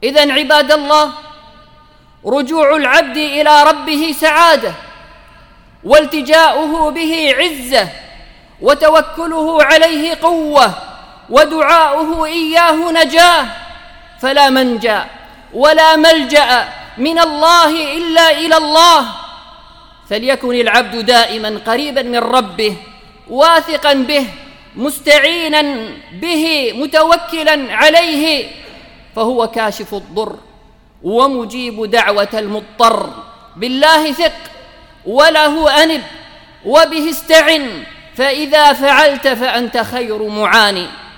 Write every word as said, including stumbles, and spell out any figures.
إذن عباد الله، رجوع العبد إلى ربه سعادة، والتجاؤه به عزة، وتوكله عليه قوة، ودعاؤه إياه نجاة، فلا منجا ولا ملجأ من الله إلا إلى الله. فليكن العبد دائما قريبا من ربه، واثقا به، مستعينا به، متوكلا عليه، فهو كاشف الضر ومجيب دعوة المضطر. بالله ثق وله أنب وبه استعن، فإذا فعلت فأنت خير معان.